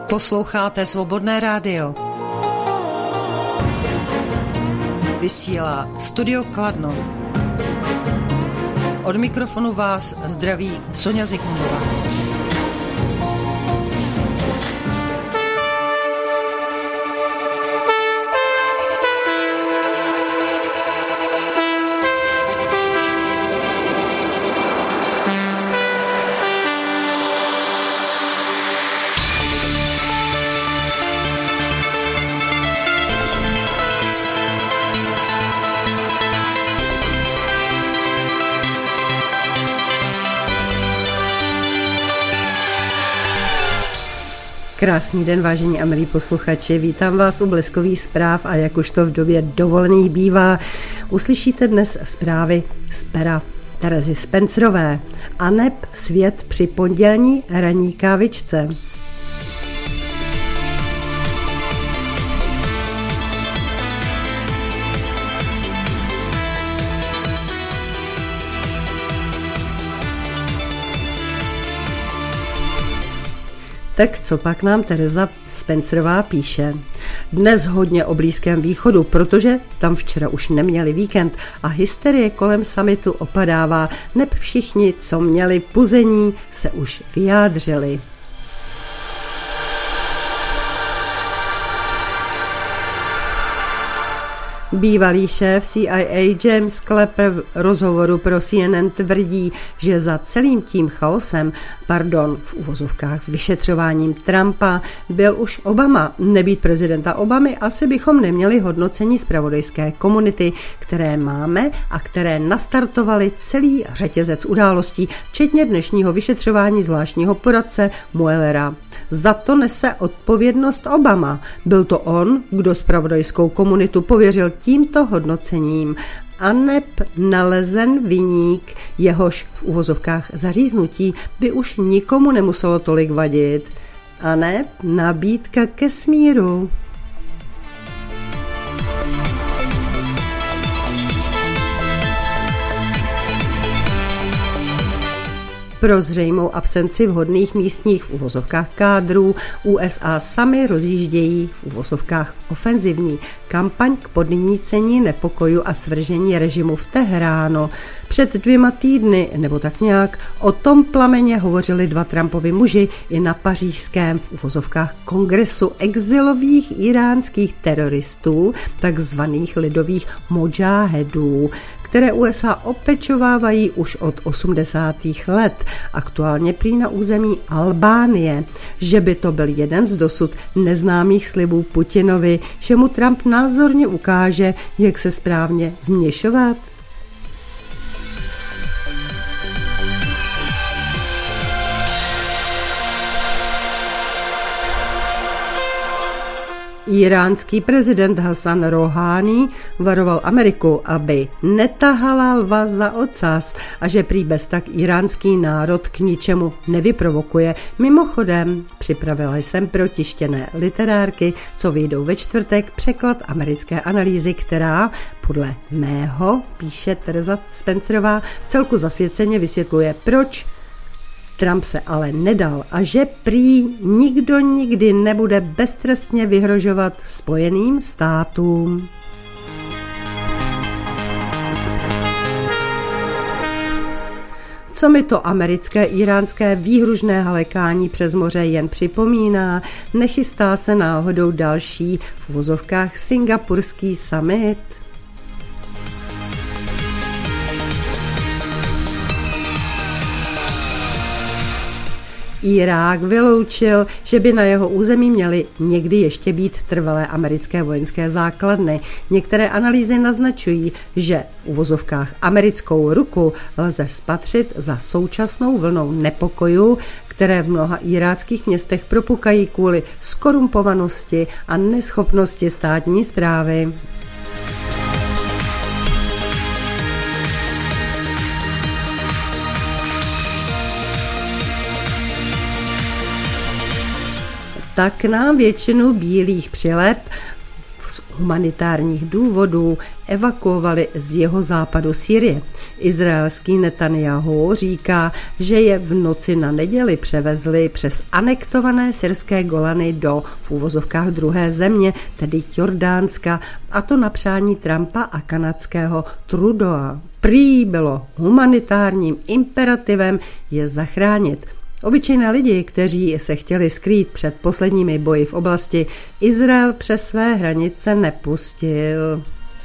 Posloucháte Svobodné rádio. Vysílá Studio Kladno. Od mikrofonu vás zdraví Soňa Zikmundová. Krásný den, vážení a milí posluchači, vítám vás u Bleskových zpráv a jak už to v době dovolených bývá, uslyšíte dnes zprávy z pera Terezy Spencerové aneb svět při pondělní ranní kávičce. Tak co pak nám Tereza Spencerová píše? Dnes hodně o Blízkém východu, protože tam včera už neměli víkend a hysterie kolem summitu opadává, neb všichni, co měli puzení, se už vyjádřili. Bývalý šéf CIA James Clapper v rozhovoru pro CNN tvrdí, že za celým tím chaosem, v uvozovkách vyšetřováním Trumpa, byl už Obama. Nebýt prezidenta Obamy, asi bychom neměli hodnocení zpravodajské komunity, které máme a které nastartovaly celý řetězec událostí, včetně dnešního vyšetřování zvláštního poradce Muellera. Za to nese odpovědnost Obama. Byl to on, kdo zpravodajskou komunitu pověřil tímto hodnocením. Aneb nalezen viník, jehož v uvozovkách zaříznutí by už nikomu nemuselo tolik vadit. Aneb nabídka ke smíru. Pro zřejmou absenci vhodných místních v uvozovkách kádrů USA sami rozjíždějí v uvozovkách ofenzivní kampaň k podnícení nepokoju a svržení režimu v Teheránu. Před 2 týdny, nebo tak nějak, o tom plameně hovořili 2 Trumpovi muži i na pařížském v uvozovkách kongresu exilových iránských teroristů, takzvaných lidových modžáhedů, které USA opečovávají už od 80. let, aktuálně prý na území Albánie, že by to byl jeden z dosud neznámých slibů Putinovi, že mu Trump názorně ukáže, jak se správně vměšovat. Iránský prezident Hasan Rouhání varoval Ameriku, aby netahala lva za ocas a že prý bez tak iránský národ k ničemu nevyprovokuje. Mimochodem, připravila jsem pro tištěné literárky, co vyjdou ve čtvrtek, překlad americké analýzy, která podle mého, píše Tereza Spencerová, celku zasvěceně vysvětluje, proč Trump se ale nedal a že prý nikdo nikdy nebude beztrestně vyhrožovat Spojeným státům. Co mi to americké iránské výhružné halekání přes moře jen připomíná, nechystá se náhodou další v uvozovkách singapurský summit? Irák vyloučil, že by na jeho území měly někdy ještě být trvalé americké vojenské základny. Některé analýzy naznačují, že v uvozovkách americkou ruku lze spatřit za současnou vlnou nepokojů, které v mnoha iráckých městech propukají kvůli zkorumpovanosti a neschopnosti státní správy. Tak nám většinu bílých přileb z humanitárních důvodů evakuovali z jihozápadu Sýrie. Izraelský Netanjahu říká, že je v noci na neděli převezli přes anektované syrské Golany do v úvozovkách druhé země, tedy Jordánska, a to na přání Trumpa a kanadského Trudeaua. Prý bylo humanitárním imperativem je zachránit. Obyčejné lidi, kteří se chtěli skrýt před posledními boji v oblasti, Izrael přes své hranice nepustil.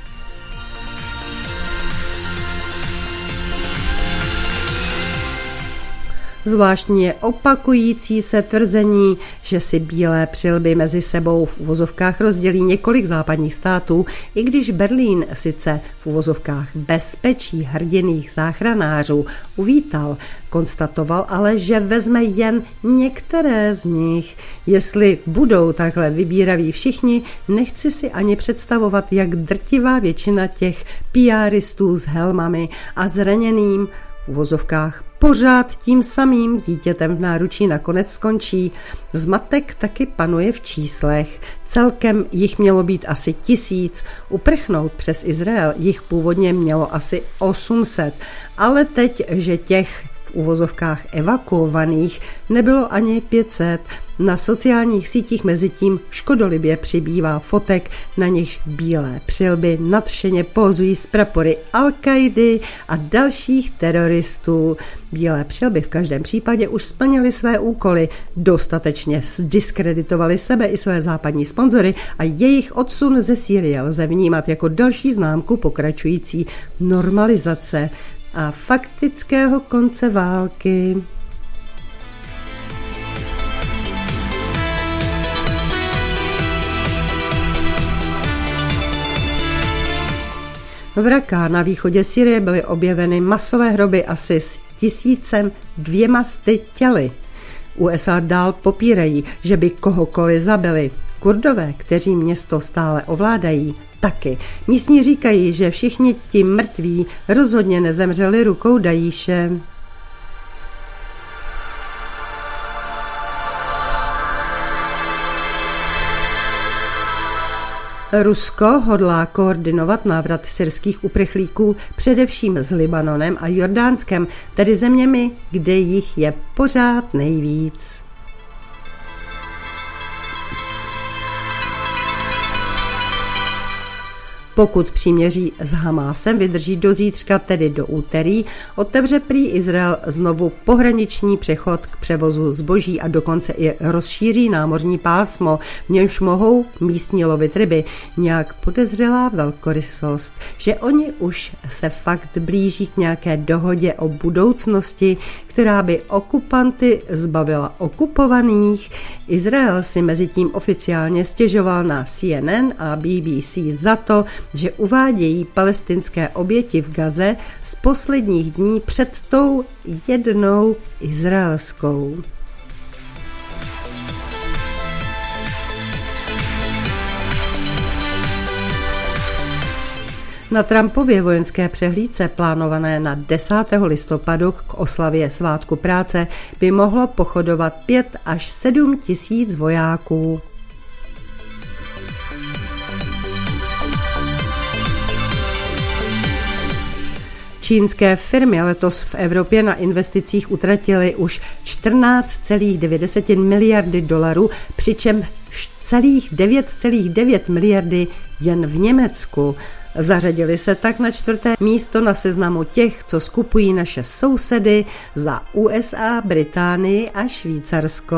Zvláštní je opakující se tvrzení, že si bílé přilby mezi sebou v uvozovkách rozdělí několik západních států, i když Berlín sice v uvozovkách bezpečí hrdinných záchranářů uvítal, konstatoval ale, že vezme jen některé z nich. Jestli budou takhle vybíraví všichni, nechci si ani představovat, jak drtivá většina těch PRistů s helmami a zraněným v uvozovkách pořád tím samým dítětem v náručí nakonec skončí. Zmatek taky panuje v číslech. Celkem jich mělo být asi 1000. Uprchnout přes Izrael jich původně mělo asi 800. Ale teď, že těch v uvozovkách evakuovaných nebylo ani 500. Na sociálních sítích mezitím škodolibě přibývá fotek, na nichž bílé přilby nadšeně pózují s prapory Al-Kaidy a dalších teroristů. Bílé přilby v každém případě už splnily své úkoly, dostatečně zdiskreditovali sebe i své západní sponzory a jejich odsun ze Sýrie lze vnímat jako další známku pokračující normalizace a faktického konce války. V Raká na východě Sýrie byly objeveny masové hroby asi s 1200 těly. USA dál popírají, že by kohokoliv zabili. Kurdové, kteří město stále ovládají, taky. Místní říkají, že všichni ti mrtví rozhodně nezemřeli rukou Dajíše. Rusko hodlá koordinovat návrat syrských uprchlíků především s Libanonem a Jordánskem, tedy zeměmi, kde jich je pořád nejvíc. Pokud příměří s Hamásem vydrží do zítřka, tedy do úterý, otevře prý Izrael znovu pohraniční přechod k převozu zboží a dokonce i rozšíří námořní pásmo, v němž mohou místní lovit ryby. Nějak podezřelá velkorysost, že oni už se fakt blíží k nějaké dohodě o budoucnosti, která by okupanty zbavila okupovaných. Izrael si mezitím oficiálně stěžoval na CNN a BBC za to, že uvádějí palestinské oběti v Gaze z posledních dní před tou jednou izraelskou. Na Trumpově vojenské přehlídce plánované na 10. listopadu k oslavě svátku práce by mohlo pochodovat 5 až 7 tisíc vojáků. Čínské firmy letos v Evropě na investicích utratily už 14,9 miliardy dolarů, přičemž celých 9,9 miliardy jen v Německu. Zařadili se tak na 4. místo na seznamu těch, co skupují naše sousedy za USA, Británii a Švýcarsko.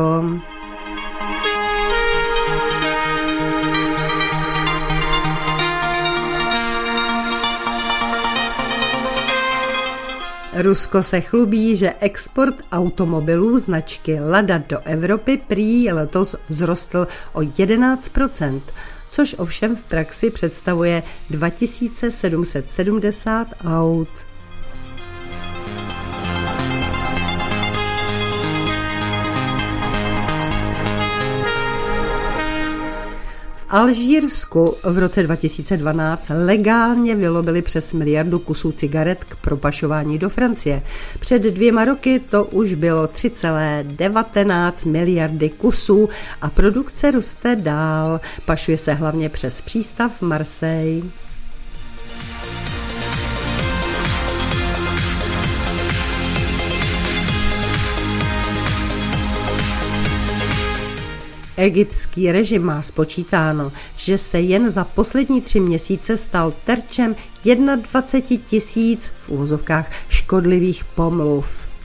Rusko se chlubí, že export automobilů značky Lada do Evropy prý letos vzrostl o 11%, což ovšem v praxi představuje 2770 aut. V Alžírsku v roce 2012 legálně vylobili přes 1 miliardu kusů cigaret k propašování do Francie. Před 2 roky to už bylo 3,19 miliardy kusů a produkce roste dál. Pašuje se hlavně přes přístav Marseille. Egyptský režim má spočítáno, že se jen za poslední 3 měsíce stal terčem 21 000 v uvozovkách škodlivých pomluv.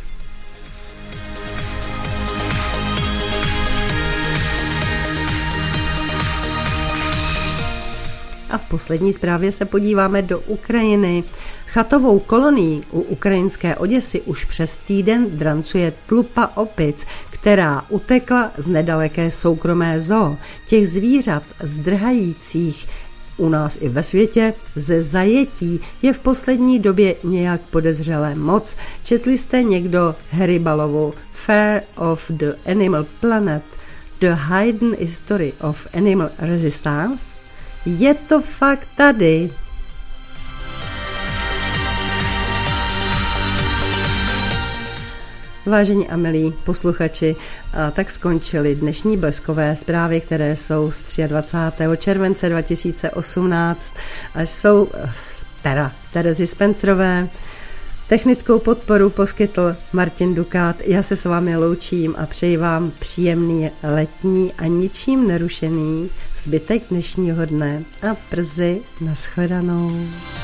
A v poslední zprávě se podíváme do Ukrajiny. Chatovou kolonii u ukrajinské Oděsy už přes týden drancuje tlupa opic, která utekla z nedaleké soukromé zoo. Těch zvířat zdrhajících u nás i ve světě ze zajetí je v poslední době nějak podezřelé moc. Četli jste někdo Haribalovu Fear of the Animal Planet, The Hidden History of Animal Resistance? Je to fakt tady. Vážení a milí posluchači, tak skončily dnešní bleskové zprávy, které jsou z 23. července 2018 a jsou z pera Terezy Spencerové. Technickou podporu poskytl Martin Dukát. Já se s vámi loučím a přeji vám příjemný letní a ničím nerušený zbytek dnešního dne a brzy nashledanou.